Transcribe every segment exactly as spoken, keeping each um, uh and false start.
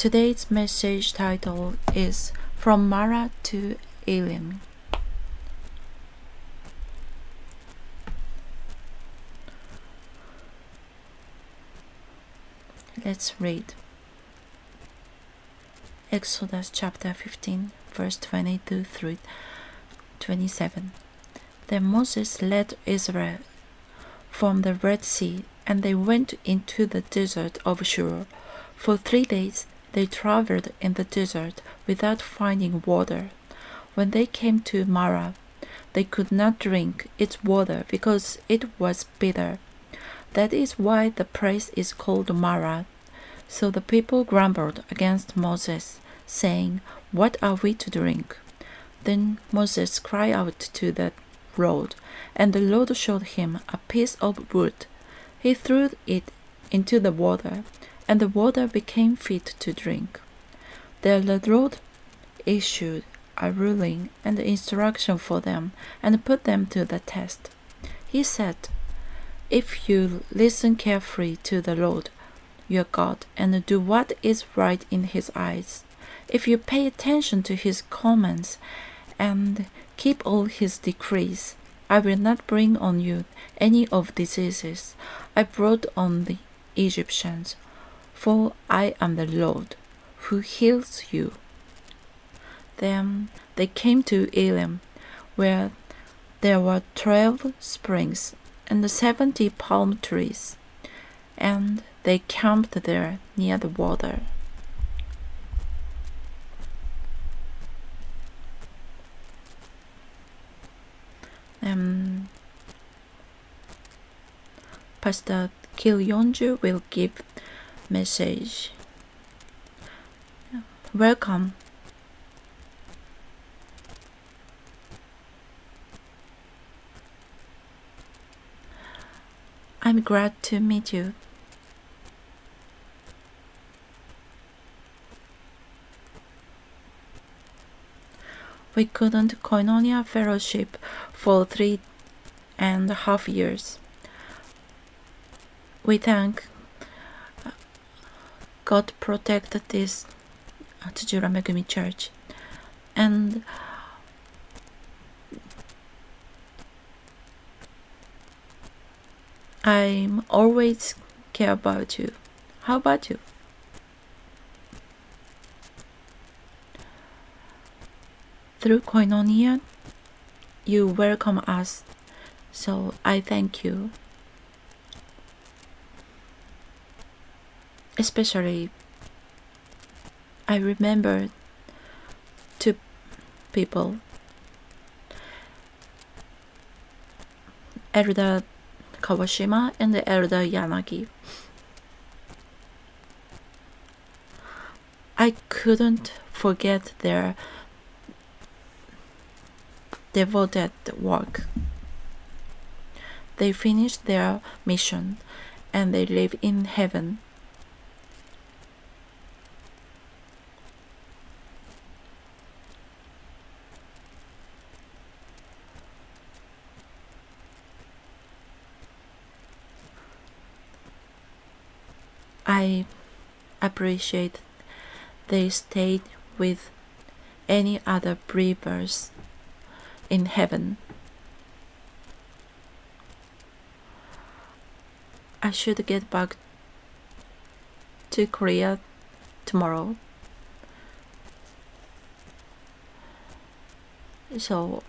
Today's message title is From Marah to Elim. Let's read. Exodus chapter fifteen, verse twenty-two through twenty-seven. Then Moses led Israel from the Red Sea, and they went into the desert of Shur. For three days they traveled in the desert without finding water. When they came to Marah, they could not drink its water because it was bitter. That is why the place is called Marah. So the people grumbled against Moses, saying, "What are we to drink?" Then Moses cried out to the Lord, and the Lord showed him a piece of wood. He threw it into the water, and the water became fit to drink. Then the Lord issued a ruling and instruction for them, and put them to the test. He said, "If you listen carefully to the Lord, your God, and do what is right in His eyes, if you pay attention to His commands and keep all His decrees, I will not bring on you any of diseases I brought on the Egyptians, for I am the Lord who heals you." Then they came to Elim, where there were twelve springs and seventy palm trees, and they camped there near the water. Um, Pastor Kil Yonju will give message. Welcome. I'm glad to meet you. We couldn't Koinonia fellowship for three and a half years. We thank God protected this Tsujura Megumi Church, and I'm always care about you. How about you? Through Koinonia, you welcome us, so I thank you. Especially, I remember two people, Elder Kawashima and Elder Yanagi. I couldn't forget their devoted work. They finished their mission and they live in heaven. I appreciate they stayed with any other believers in heaven. I should get back to Korea tomorrow. So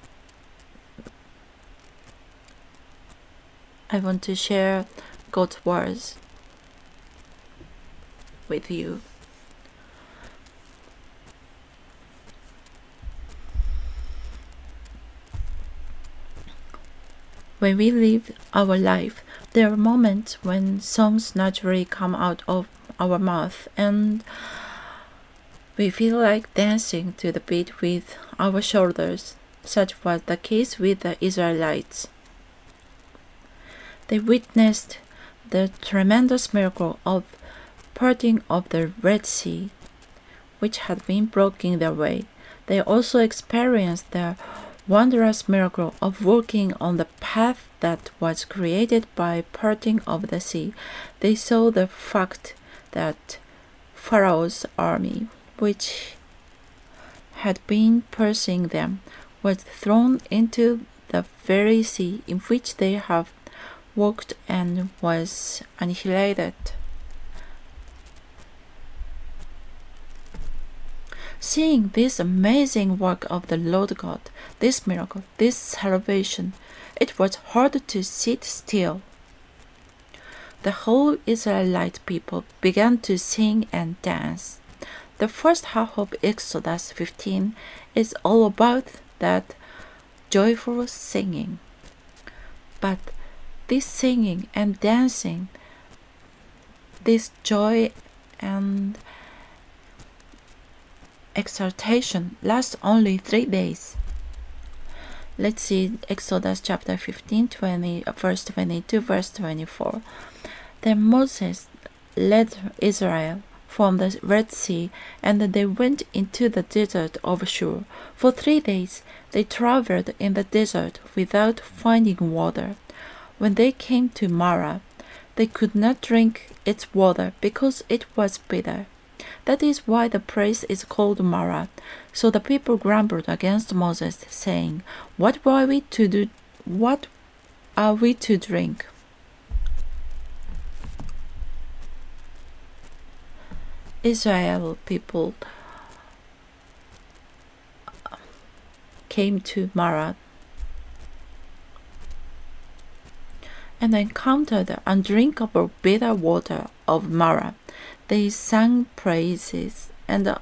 I want to share God's words with you. When we live our life, there are moments when songs naturally come out of our mouth and we feel like dancing to the beat with our shoulders. Such was the case with the Israelites. They witnessed the tremendous miracle of parting of the Red Sea, which had been blocking their way. They also experienced the wondrous miracle of walking on the path that was created by parting of the sea. They saw the fact that Pharaoh's army, which had been pursuing them, was thrown into the very sea in which they had walked and was annihilated. Seeing this amazing work of the Lord God, this miracle, this salvation, it was hard to sit still. The whole Israelite people began to sing and dance. The first half of Exodus fifteen is all about that joyful singing. But this singing and dancing, this joy and exaltation lasts only three days. Let's see Exodus chapter fifteen, twenty, verse twenty-two, verse twenty-four. Then Moses led Israel from the Red Sea, and they went into the desert of Shur. For three days they traveled in the desert without finding water. When they came to Marah, they could not drink its water because it was bitter. That is why the place is called Marah. So the people grumbled against Moses, saying, What are we to do? What are we to drink? Israel people came to Marah and encountered the undrinkable bitter water of Marah. They sang praises and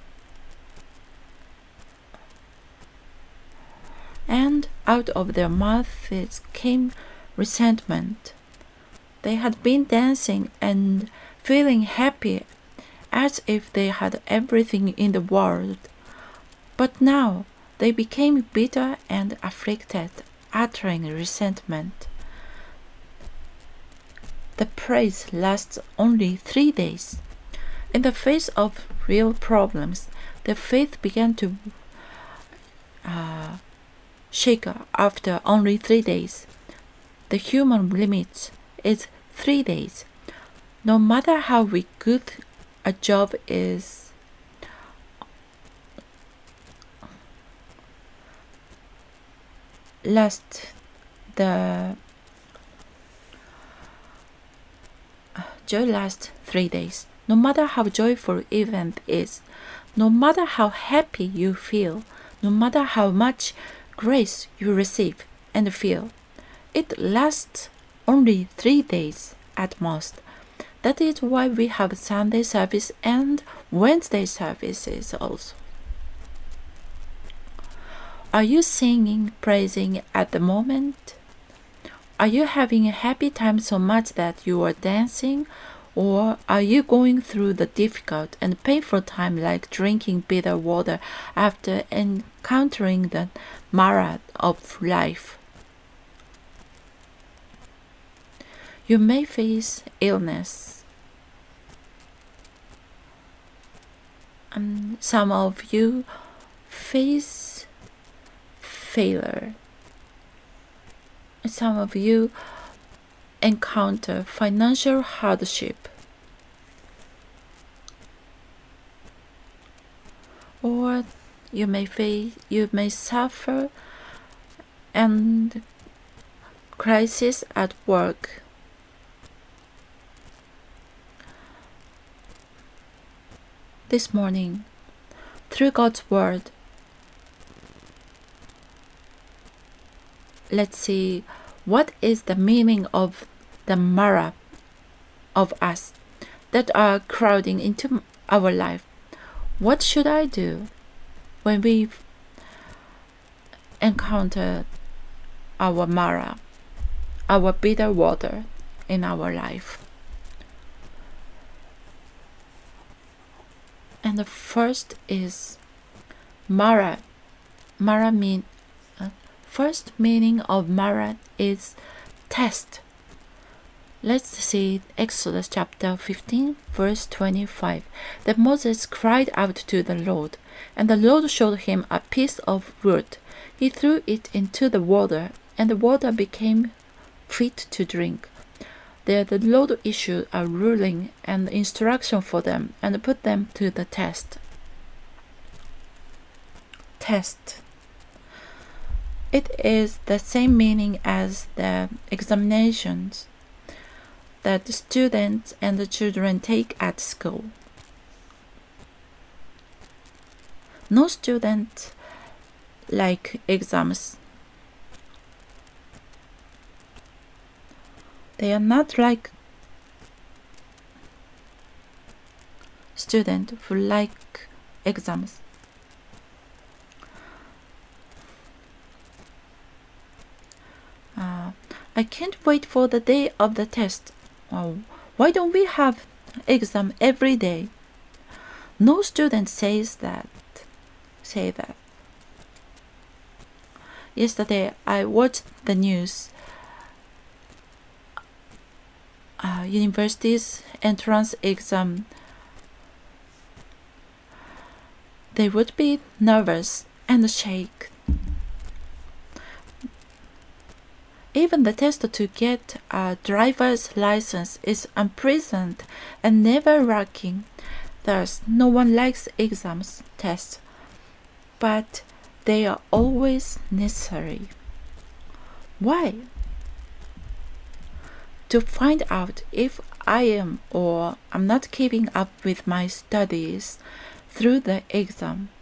and out of their mouths came resentment. They had been dancing and feeling happy as if they had everything in the world, but now they became bitter and afflicted, uttering resentment. The praise lasts only three days. In the face of real problems, their faith began to uh, shake after only three days. The human limit is three days. No matter how good a job is, last the joy lasts three days. No matter how joyful event is, no matter how happy you feel, no matter how much grace you receive and feel, it lasts only three days at most. That is why we have Sunday service and Wednesday services also. Are you singing, praising at the moment? Are you having a happy time so much that you are dancing? Or are you going through the difficult and painful time like drinking bitter water after encountering the Marah of life? You may face illness. And some of you face failure. Some of you encounter financial hardship. Or you may face, you may suffer and crisis at work. This morning, through God's word, let's see what is the meaning of the Marah of us that are crowding into our life. What should I do when we encounter our Marah, our bitter water in our life? And the first is Marah. Marah mean uh, first meaning of Marah is test. Let's see Exodus chapter fifteen, verse twenty-five. Then Moses cried out to the Lord, and the Lord showed him a piece of wood. He threw it into the water, and the water became fit to drink. There the Lord issued a ruling and instruction for them and put them to the test. Test. It is the same meaning as the examinations that the students and the children take at school. No student like exams. They are not like students who like exams. Uh, I can't wait for the day of the test. Oh, why don't we have exam every day? No student says that. Say that. Yesterday I watched the news. Uh, universities entrance exam. They would be nervous and shake. Even the test to get a driver's license is unpleasant and never working. Thus, no one likes exams, tests, but they are always necessary. Why? To find out if I am or am not keeping up with my studies through the exam,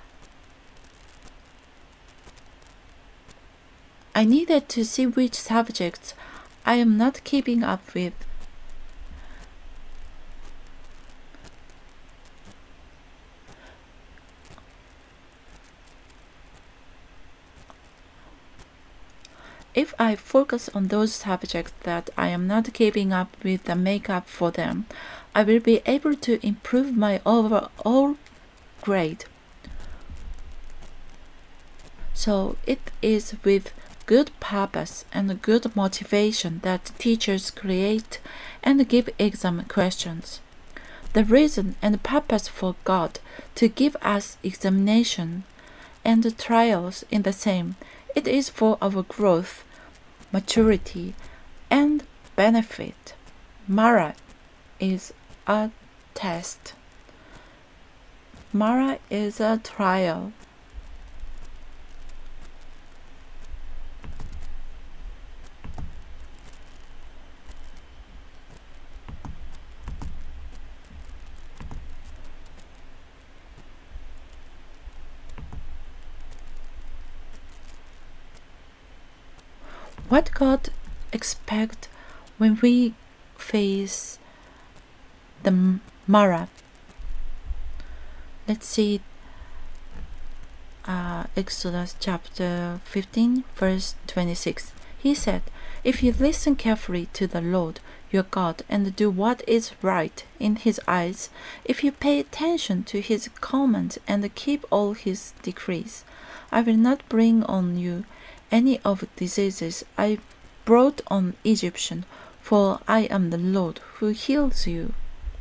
I needed to see which subjects I am not keeping up with. If I focus on those subjects that I am not keeping up with and make up for them, I will be able to improve my overall grade. So it is with good purpose and good motivation that teachers create and give exam questions. The reason and purpose for God to give us examination and trials in the same. It is for our growth, maturity, and benefit. Mara is a test. Mara is a trial. What God expects when we face the Mara. Let's see uh, Exodus chapter fifteen, verse twenty-six. He said, "If you listen carefully to the Lord your God and do what is right in His eyes, if you pay attention to His commands and keep all His decrees, I will not bring on you any of the diseases I brought on Egyptians, for I am the Lord who heals you."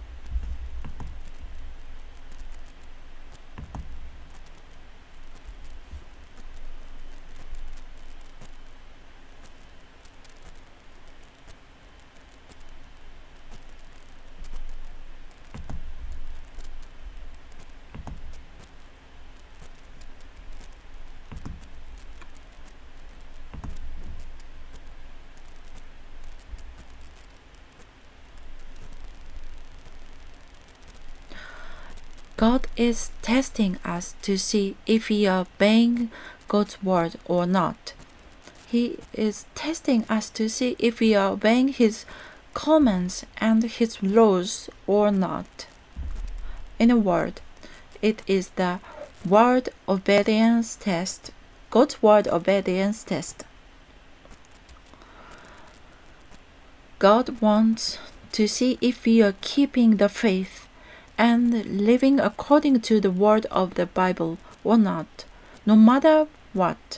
God is testing us to see if we are obeying God's word or not. He is testing us to see if we are obeying His commands and His laws or not. In a word, it is the word obedience test, God's word obedience test. God wants to see if we are keeping the faith and living according to the word of the Bible or not, no matter what.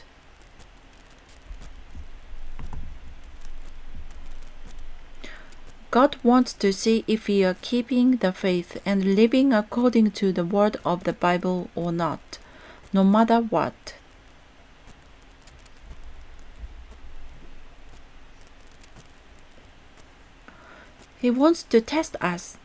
God wants to see if we are keeping the faith and living according to the word of the Bible or not, no matter what. He wants to test us.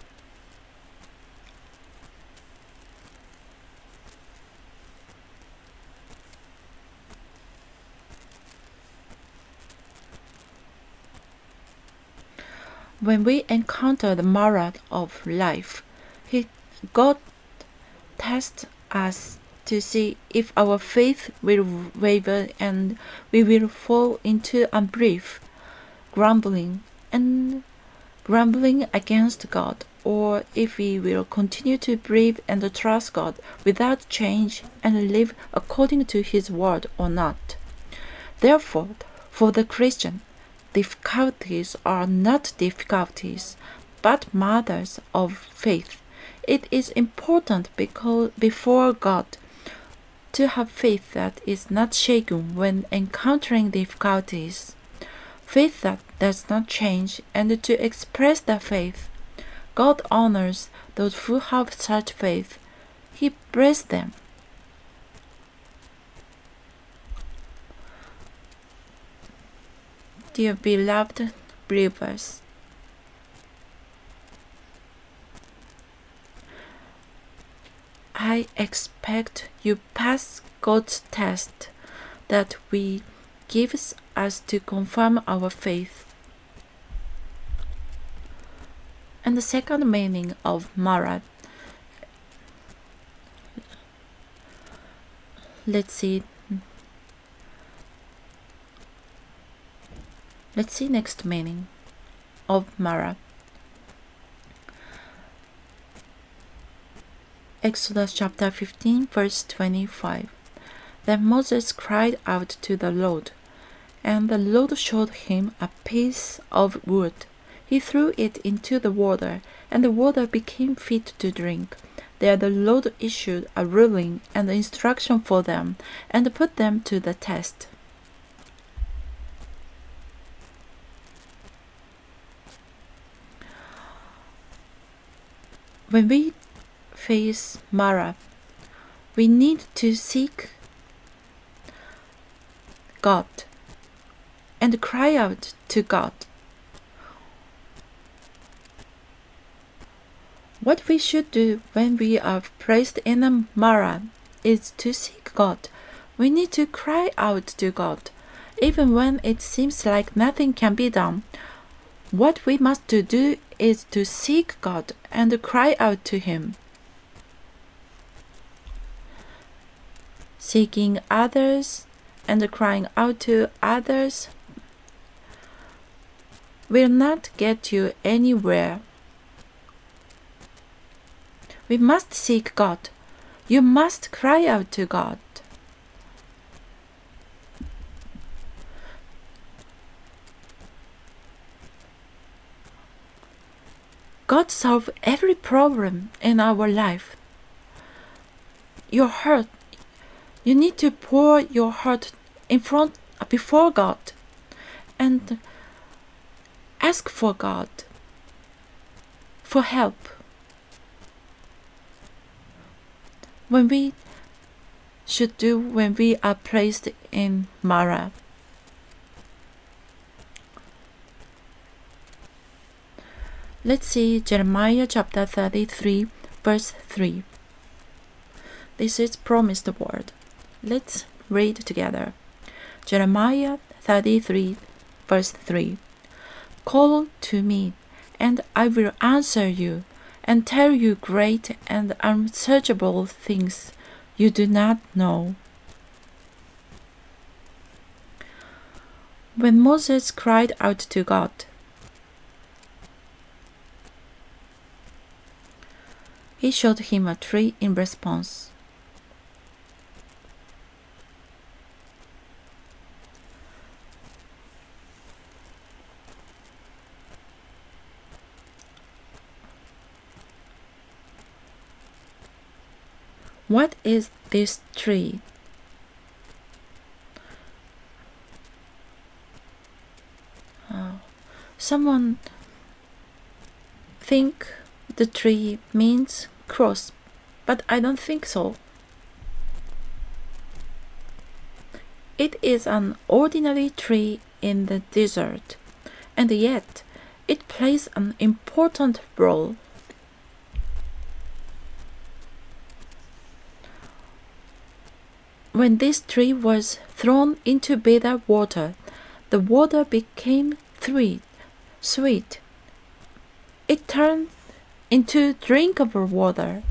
When we encounter the Mara of life, he, God tests us to see if our faith will waver and we will fall into unbelief, grumbling and grumbling against God, or if we will continue to believe and trust God without change and live according to His word or not. Therefore, for the Christian, difficulties are not difficulties, but matters of faith. It is important because before God to have faith that is not shaken when encountering difficulties, faith that does not change, and to express that faith. God honors those who have such faith. He blesses them. Dear beloved believers, I expect you pass God's test that we gives us to confirm our faith. And the second meaning of Mara, let's see. Let's see next meaning of Mara. Exodus chapter fifteen, verse twenty-five. Then Moses cried out to the Lord, and the Lord showed him a piece of wood. He threw it into the water, and the water became fit to drink. There the Lord issued a ruling and instruction for them, and put them to the test. When we face Mara, we need to seek God and cry out to God. What we should do when we are placed in a Mara is to seek God. We need to cry out to God, even when it seems like nothing can be done. What we must do is to seek God and cry out to Him. Seeking others and crying out to others will not get you anywhere. We must seek God. You must cry out to God. God solves every problem in our life. Your heart, you need to pour your heart in front before God and ask for God for help. When we should do when we are placed in Mara. Let's see Jeremiah chapter thirty-three, verse three. This is promised word. Let's read together. Jeremiah thirty-three, verse three. Call to me, and I will answer you, and tell you great and unsearchable things you do not know. When Moses cried out to God, He showed him a tree in response. What is this tree? Oh, someone think the tree means cross, but I don't think so. It is an ordinary tree in the desert, and yet it plays an important role. When this tree was thrown into bitter water, the water became sweet. Sweet. It turned into drinkable water.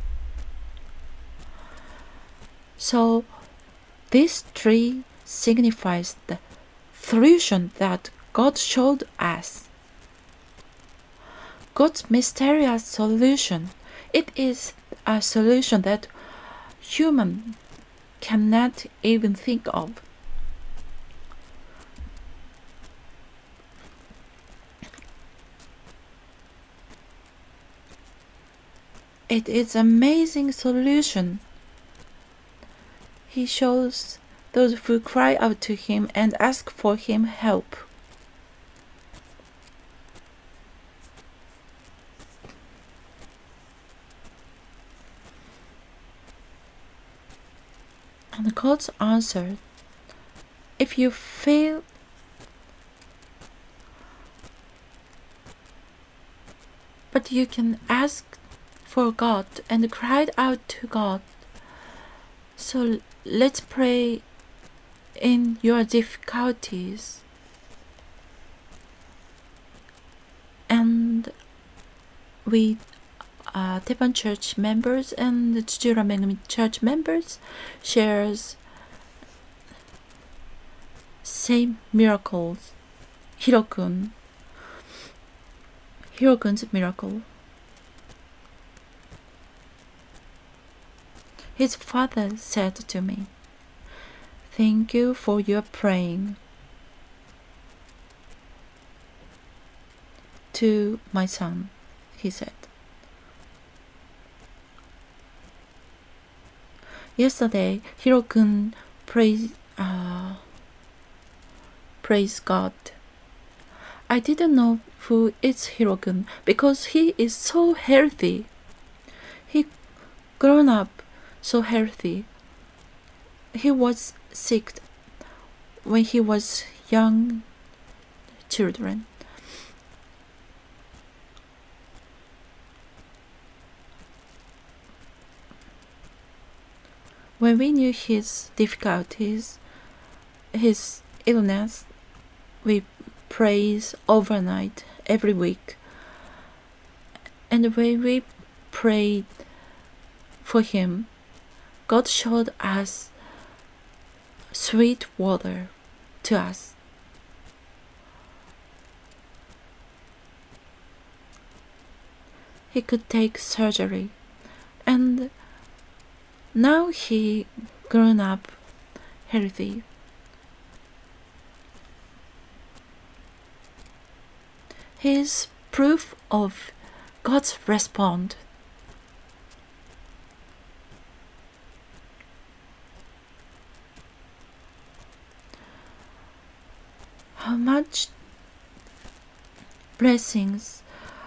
So, this tree signifies the solution that God showed us. God's mysterious solution. It is a solution that human cannot even think of. It is an amazing solution. He shows those who cry out to him and ask for him help. And God's answer, if you fail, but you can ask for God and cry out to God. So let's pray in your difficulties. And we uh, Taeban Church members and the Chujura Megumi Church members shares same miracles. Hirokun. Hirokun's miracle. His father said to me, "Thank you for your praying." To my son, he said. Yesterday, Hirokun praised, uh, praised God. I didn't know who is Hirokun because he is so healthy. He grown up so healthy. He was sick when he was young children. When we knew his difficulties, his illness, we praise overnight every week. And when we prayed for him, God showed us sweet water to us. He could take surgery, and now he grown up healthy. He is proof of God's response. How much blessings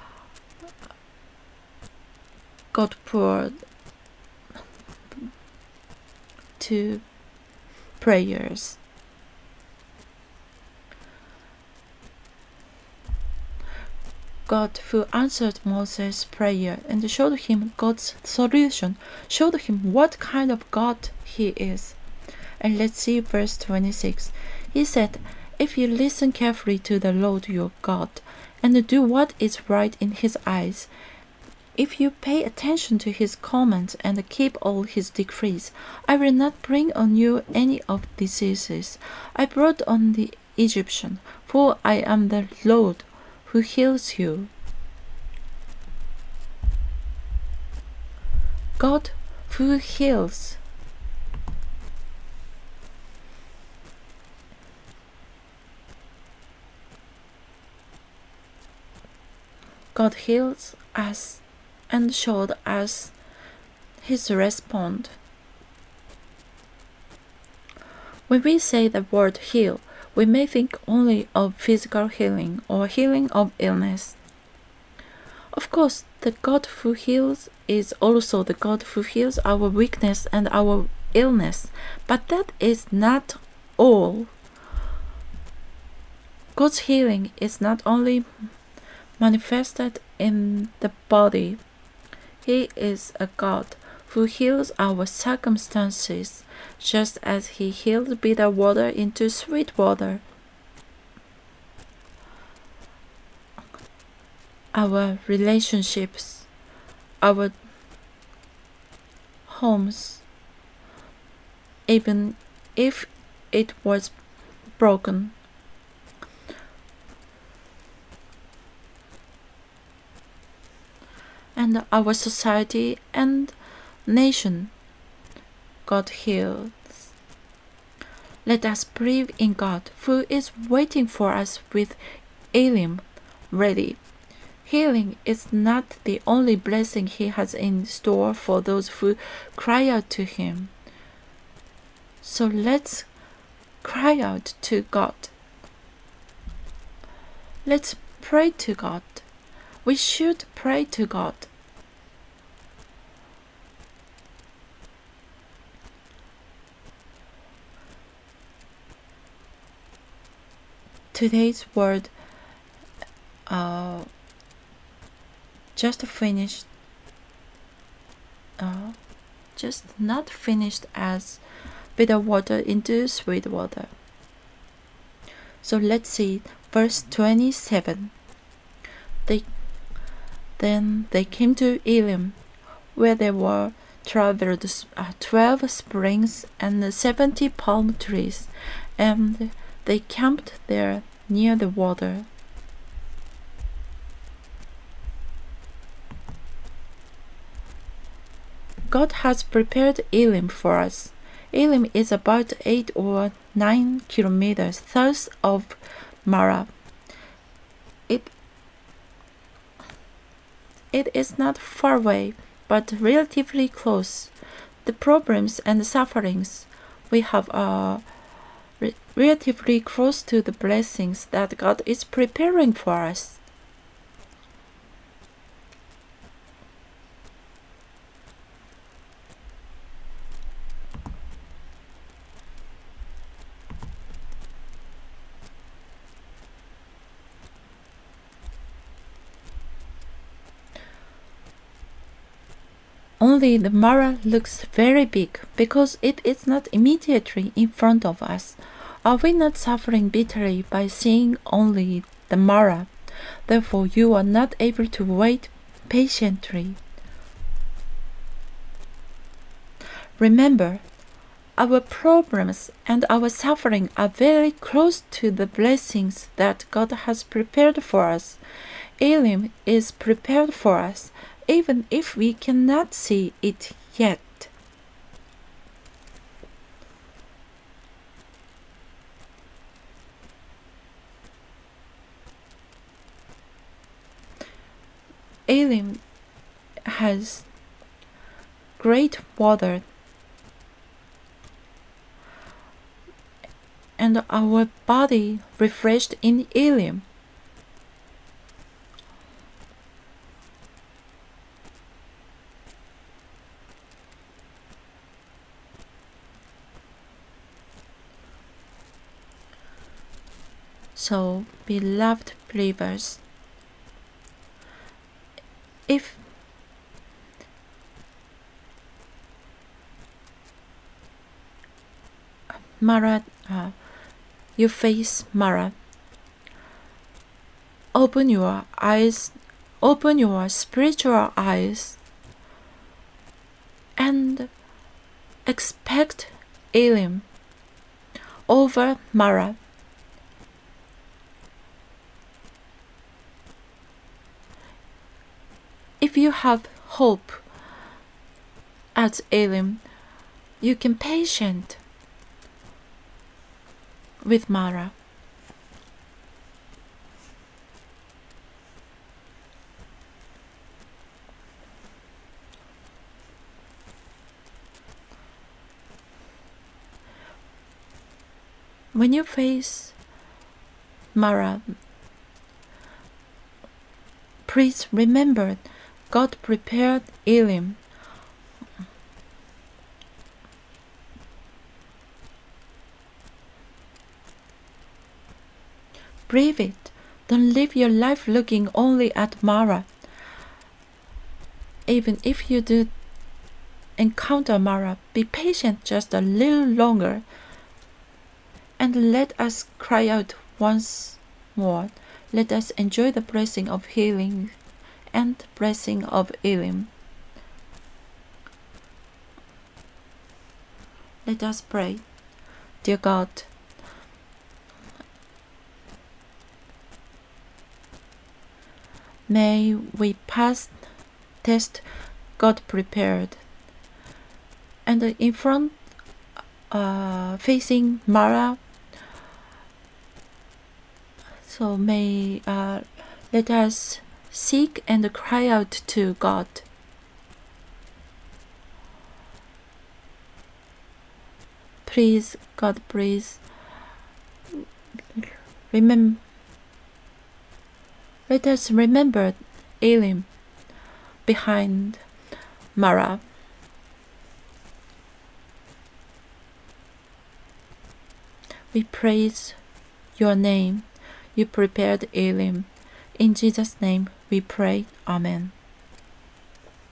God poured to prayers. God, who answered Moses' prayer and showed him God's solution, showed him what kind of God he is. And let's see verse twenty-six. He said, "If you listen carefully to the Lord your God and do what is right in his eyes, if you pay attention to his commands and keep all his decrees, I will not bring on you any of diseases I brought on the Egyptian, for I am the Lord who heals you." God who heals. God heals us and showed us his response. When we say the word heal, we may think only of physical healing or healing of illness. Of course, the God who heals is also the God who heals our weakness and our illness, but that is not all. God's healing is not only manifested in the body. He is a God who heals our circumstances, just as He healed bitter water into sweet water. Our relationships, our homes, even if it was broken, and our society and nation, God heals. Let us believe in God, who is waiting for us with Elim ready. Healing is not the only blessing He has in store for those who cry out to Him. So let's cry out to God. Let's pray to God. We should pray to God. Today's word uh, just finished, uh, just not finished as bitter water into sweet water. So let's see verse twenty-seven. They then they came to Elim, where there were traveled uh, twelve springs and seventy palm trees, and they camped there near the water. God has prepared Elim for us. Elim is about eight or nine kilometers south of Marah. It, it is not far away, but relatively close. The problems and sufferings we have are re- relatively close to the blessings that God is preparing for us. Only the Marah looks very big because it is not immediately in front of us. Are we not suffering bitterly by seeing only the Marah? Therefore, you are not able to wait patiently. Remember, our problems and our suffering are very close to the blessings that God has prepared for us. Elim is prepared for us, even if we cannot see it yet. Elim has great water, and our body refreshed in Elim. So, beloved believers, if Marah, uh, you face Marah, open your eyes, open your spiritual eyes, and expect Elim over Marah. If you have hope at Elim, you can patient with Marah. When you face Marah, please remember God prepared Elim. Breathe it. Don't live your life looking only at Mara. Even if you do encounter Mara, be patient just a little longer, and let us cry out once more. Let us enjoy the blessing of healing and blessing of Elim. Let us pray. Dear God, may we pass test God prepared, and in front, uh, facing Mara. So may uh, let us seek and cry out to God. Please, God, please remember. Let us remember Elim behind Mara. We praise your name. You prepared Elim. In Jesus' name we pray. Amen.